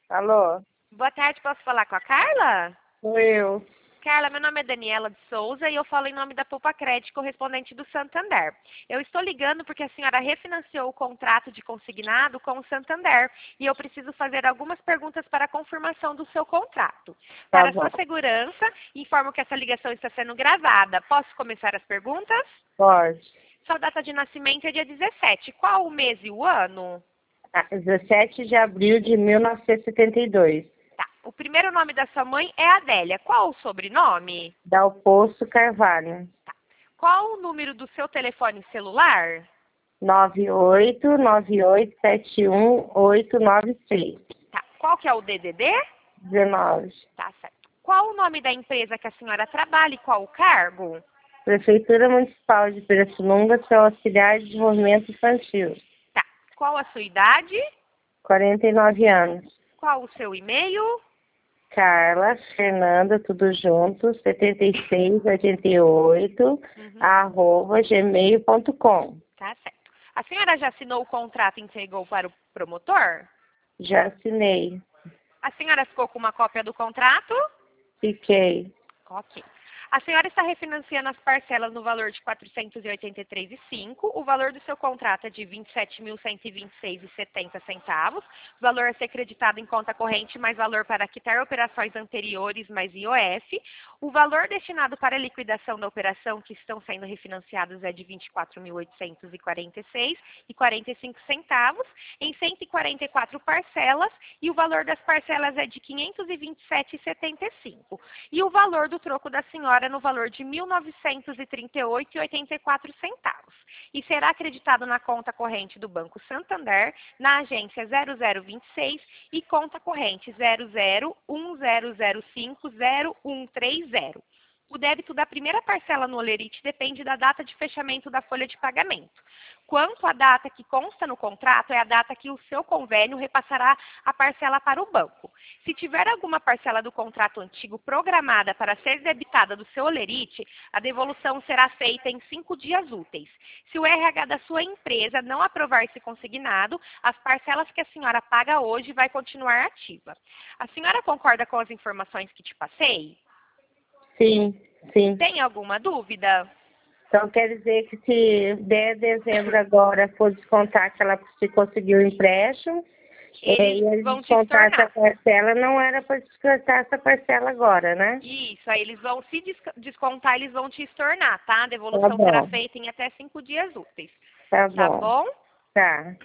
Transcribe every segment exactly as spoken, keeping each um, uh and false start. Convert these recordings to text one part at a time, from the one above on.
Alô? Boa tarde, posso falar com a Carla? Sou eu. Carla, meu nome é Daniela de Souza e eu falo em nome da Poupa Crédito, correspondente do Santander. Eu estou ligando porque a senhora refinanciou o contrato de consignado com o Santander e eu preciso fazer algumas perguntas para a confirmação do seu contrato. Tá Para bom. sua segurança, informo que essa ligação está sendo gravada. Posso começar as perguntas? Pode. Sua data de nascimento é dia dezessete. Qual o mês e o ano? Ah, dezessete de abril de mil novecentos e setenta e dois. Tá. O primeiro nome da sua mãe é Adélia. Qual o sobrenome? Dalpoço Carvalho. Qual o número do seu telefone celular? nove oito nove oito sete um oito nove seis. Tá. Qual que é o D D D? dezenove. Tá certo. Qual o nome da empresa que a senhora trabalha e qual o cargo? Prefeitura Municipal de Pirassununga, seu auxiliar de desenvolvimento infantil. Tá. Qual a sua idade? quarenta e nove anos. Qual o seu e-mail? Carla, Fernanda, tudo junto, setenta e seis, oitenta e oito, Uhum. arroba gmail ponto com. Tá certo. A senhora já assinou o contrato e entregou para o promotor? Já assinei. A senhora ficou com uma cópia do contrato? Fiquei. Ok. A senhora está refinanciando as parcelas no valor de quatrocentos e oitenta e três reais e cinco centavos. O valor do seu contrato é de vinte e sete mil cento e vinte e seis reais e setenta centavos. O valor a ser creditado em conta corrente mais valor para quitar operações anteriores mais I O F. O valor destinado para a liquidação da operação que estão sendo refinanciados é de vinte e quatro mil oitocentos e quarenta e seis reais e quarenta e cinco centavos em cento e quarenta e quatro parcelas e o valor das parcelas é de quinhentos e vinte e sete reais e setenta e cinco centavos. E o valor do troco da senhora no valor de mil novecentos e trinta e oito reais e oitenta e quatro centavos. E será acreditado na conta corrente do Banco Santander, na agência zero zero vinte e seis e conta corrente zero zero um zero zero cinco zero um três zero. O débito da primeira parcela no Olerite depende da data de fechamento da folha de pagamento. Quanto à data que consta no contrato, é a data que o seu convênio repassará a parcela para o banco. Se tiver alguma parcela do contrato antigo programada para ser debitada do seu Olerite, a devolução será feita em cinco dias úteis. Se o R H da sua empresa não aprovar esse consignado, as parcelas que a senhora paga hoje vai continuar ativa. A senhora concorda com as informações que te passei? Sim, sim. Tem alguma dúvida? Então quer dizer que se der dezembro agora for descontar que ela se conseguiu o empréstimo, Eles e eles vão te descontar essa estornar. parcela, não era para descontar essa parcela agora, né? Isso, aí eles vão se desc- descontar, eles vão te estornar, tá? A Tá devolução será bom, feita em até cinco dias úteis. tá Tá bom. bom? Tá.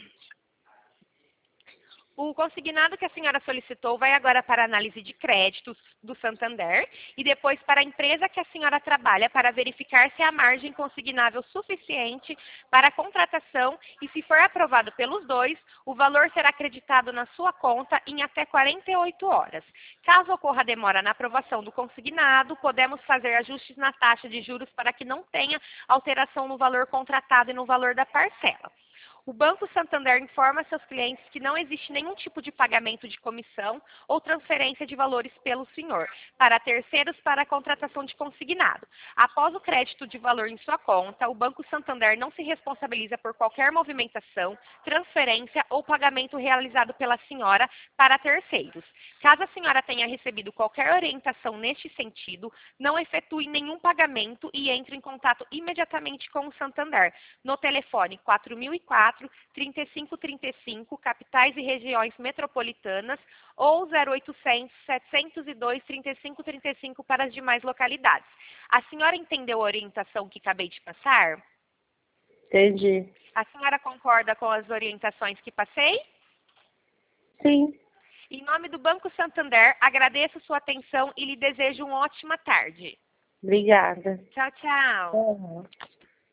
O consignado que a senhora solicitou vai agora para a análise de créditos do Santander e depois para a empresa que a senhora trabalha para verificar se há margem consignável suficiente para a contratação e, se for aprovado pelos dois, o valor será acreditado na sua conta em até quarenta e oito horas. Caso ocorra demora na aprovação do consignado, podemos fazer ajustes na taxa de juros para que não tenha alteração no valor contratado e no valor da parcela. O Banco Santander informa seus clientes que não existe nenhum tipo de pagamento de comissão ou transferência de valores pelo senhor para terceiros para a contratação de consignado. Após o crédito de valor em sua conta, o Banco Santander não se responsabiliza por qualquer movimentação, transferência ou pagamento realizado pela senhora para terceiros. Caso a senhora tenha recebido qualquer orientação neste sentido, não efetue nenhum pagamento e entre em contato imediatamente com o Santander no telefone quatro mil e quatro, trinta e cinco trinta e cinco, capitais e regiões metropolitanas, ou zero oitocentos, setecentos e dois, trinta e cinco trinta e cinco para as demais localidades. A senhora entendeu a orientação que acabei de passar? Entendi. A senhora concorda com as orientações que passei? Sim. Em nome do Banco Santander, agradeço sua atenção e lhe desejo uma ótima tarde. Obrigada. Tchau, tchau. Uhum.